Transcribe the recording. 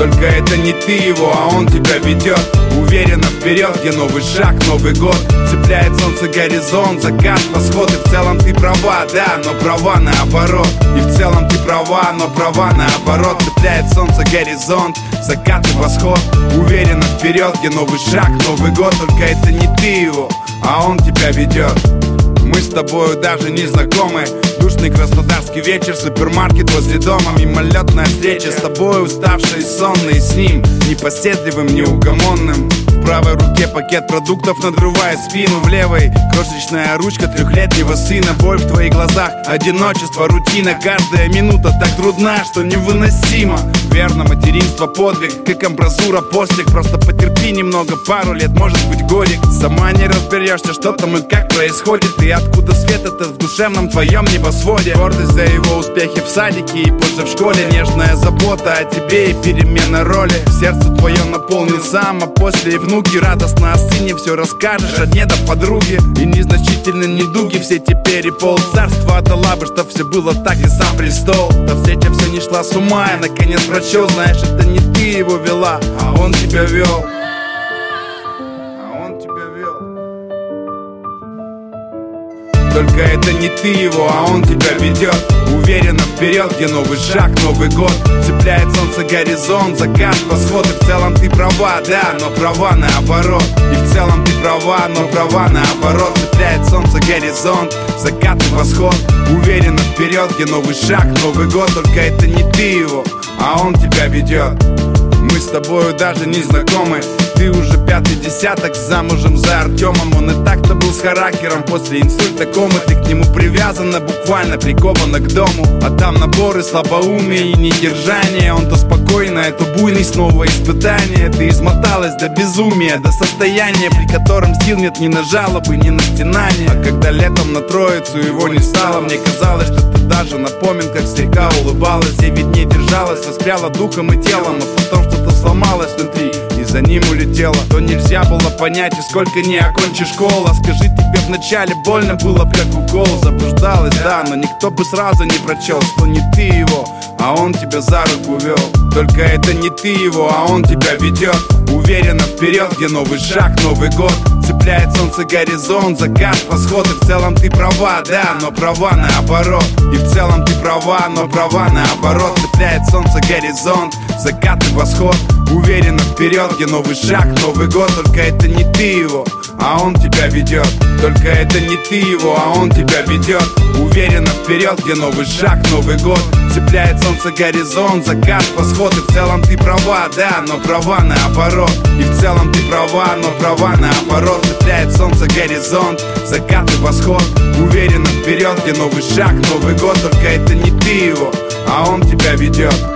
Только это не ты его, а он тебя ведет уверенно вперед, где новый шаг, Новый год. Цепляет солнце горизонт, закат, восход. И в целом ты права, да, но права наоборот. И в целом ты права, но права наоборот. Цепляет солнце горизонт, закат и восход. Уверенно вперед, где новый шаг, Новый год. Только это не ты его, а он тебя ведет. Мы с тобою даже не знакомы. Душный краснодарский вечер, супермаркет возле дома. Мимолетная встреча с тобой, уставший и сонный. С ним непоседливым, неугомонным. В правой руке пакет продуктов надрывает спину. В левой крошечная ручка трехлетнего сына. Боль в твоих глазах, одиночество, рутина. Каждая минута так трудна, что невыносимо. Верно, материнство подвиг, как амбразура постиг. Просто потерпи немного, пару лет, может быть годик. Сама не разберешься, что там и как происходит. И откуда свет этот в душевном твоем небосводе. Гордость за его успехи в садике и позже в школе. Нежная забота о тебе и перемена роли. Сердце твое наполнил сам, а после и внуки. Радостно о сыне все расскажешь, от деда подруги. И незначительные недуги все теперь и пол царства отдала бы, чтоб все было так и сам престол. Та встреча все не шла с ума, я наконец прочел. Знаешь, это не ты его вела, а он тебя вел. Только это не ты его, а он тебя ведет уверенно вперед, где новый шаг, Новый год. Цепляет солнце горизонт, закат, восход. И в целом ты права, да, но права наоборот. И в целом ты права, но права наоборот. Цепляет солнце горизонт, закат и восход. Уверенно вперед, где новый шаг, Новый год. Только это не ты его, а он тебя ведет. Мы с тобою даже не знакомы. Ты уже пятый десяток, замужем за Артемом. Он и так-то был с характером, после инсульта комы. Ты к нему привязана, буквально прикована к дому. А там наборы слабоумия и недержания. Он то спокойно, то буйный, снова испытание. Ты измоталась до безумия, до состояния, при котором сил нет ни на жалобы, ни на стенания. А когда летом на Троицу его не стало, мне казалось, что ты даже напомнен, как слегка улыбалась. Я ведь не держалась, воспряла духом и телом. А потом что-то сломалось внутри и за ним улетела. То нельзя было понять, и сколько не окончишь школу. А скажи, тебе вначале больно было б как укол. Заблуждалась, да, но никто бы сразу не прочел, что не ты его, а он тебя за руку вел. Только это не ты его, а он тебя ведет уверенно вперед, где новый шаг, Новый год. Цепляет солнце горизонт, закат, восход. И в целом ты права, да, но права наоборот. И в целом ты права, но права наоборот. Цепляет солнце горизонт, закат и восход. Уверенно вперед, где новый шаг, Новый год. Только это не ты его, а он тебя ведет. Только это не ты его, а он тебя ведет уверенно вперед, где новый шаг, Новый год. Цепляет солнце горизонт, закат, восход. И в целом ты права, да, но права наоборот. И в целом ты права, но права наоборот. Цепляет солнце горизонт, закат и восход. Уверенно вперед, где новый шаг, Новый год. Только это не ты его, а он тебя ведет.